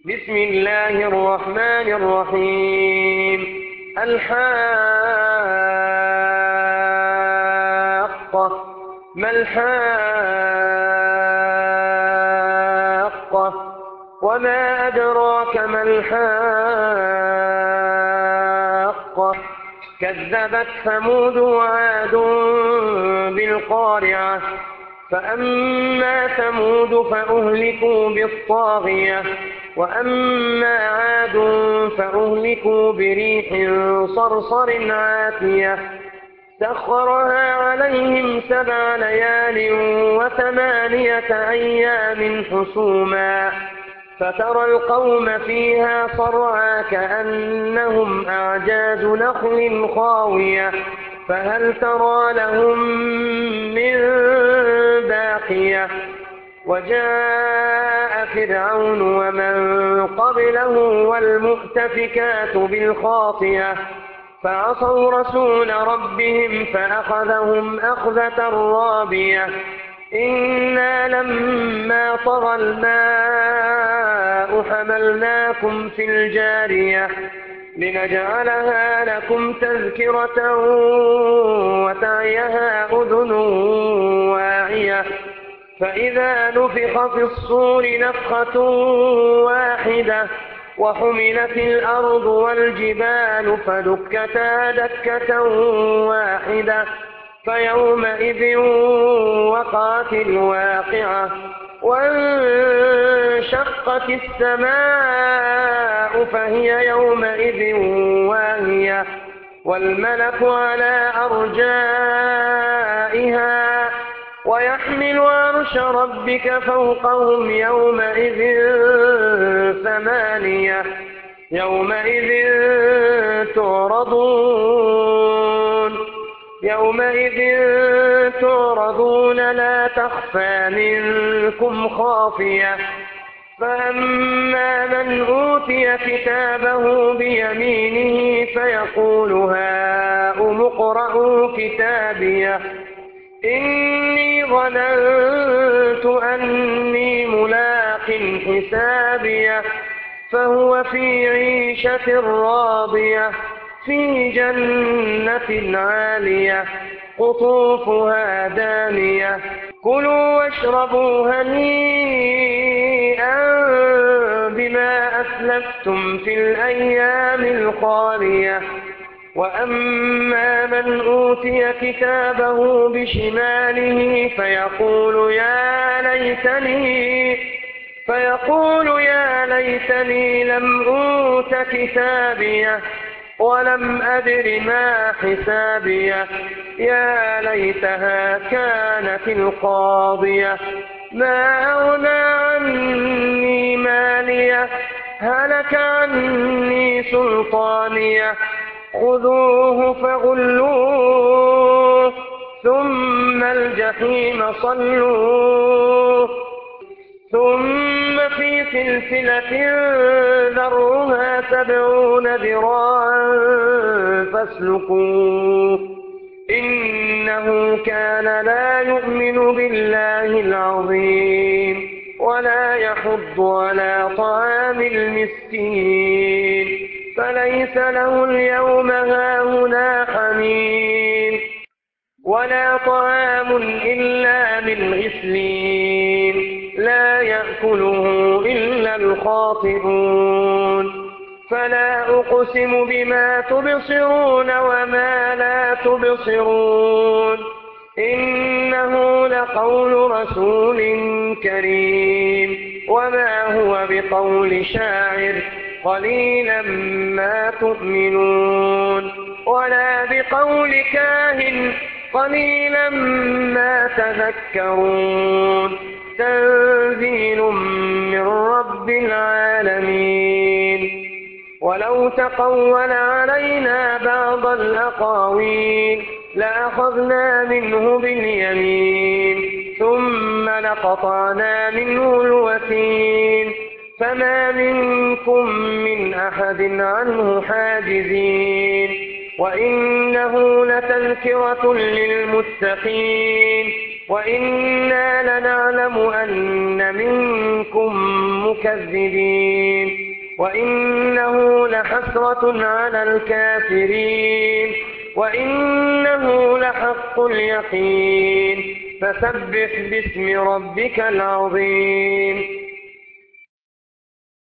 بسم الله الرحمن الرحيم. الحاقة. ما الحاقة؟ وما أدراك ما الحاقة؟ كذبت ثمود وعاد بالقارعة. فأما ثمود فأهلكوا بالطاغية، وأما عاد فأهلكوا بريح صرصر عاتية سخرها عليهم 7 ليال و8 أيام حسوما، فترى القوم فيها صرعى كأنهم أعجاز نخل خاوية، فهل ترى لهم من باقية. وجاء فرعون ومن قبله والمؤتفكات بالخاطئة فعصوا رسول ربهم فأخذهم أخذة رابية. إنا لما طغى الماء حملناكم في الجارية لنجعلها لكم تذكرة وتعيها أذن واعية. فإذا نفخ في الصور نفخة واحدة وحملت الأرض والجبال فدكتا دكة واحدة فيومئذ وقعت الواقعة. وانشقت السماء فهي يومئذ واهية، والملك على أرجائها ويحمل عرش ربك فوقهم يومئذ 8. يومئذ تعرضون لا تخفى منكم خافية. فأما من أوتي كتابه بيمينه فيقول هاؤم اقرءوا كتابيه إني ظننت أني ملاق حسابيه. فهو في عيشة راضية في جنة عالية قطوفها دانية. كلوا واشربوا هنيئا بما أسلفتم في الأيام الخالية. وأما من أوتي كتابه بشماله فيقول يا ليتني لم أوت كتابيه ولم أدر ما حسابيه. يا ليتها كانت القاضية ما أغنى عني ماليه هلك عني سلطانيه. خذوه فغلوه ثم الجحيم صلوه ثم في سلسلة ذرعها 70 ذراعا فاسلكوه إنه كان لا يؤمن بالله العظيم ولا يحض على طعام المسكين فليس له اليوم هاهنا حميم ولا طعام إلا من غسلين لا يأكله إلا الخاطئون. فلا أقسم بما تبصرون وما لا تبصرون إنه لقول رسول كريم وما هو بقول شاعر قليلا ما تؤمنون ولا بقول كاهن قليلا ما تذكرون. تنزيل من رب العالمين. ولو تقول علينا بعض الأقاويل لأخذنا منه باليمين ثم لقطعنا منه الوتين فما منكم من أحد عنه حاجزين. وإنه لتذكرة للمتقين وإنا لنعلم أن منكم مكذبين وإنه لحسرة على الكافرين وإنه لحق اليقين فسبح باسم ربك العظيم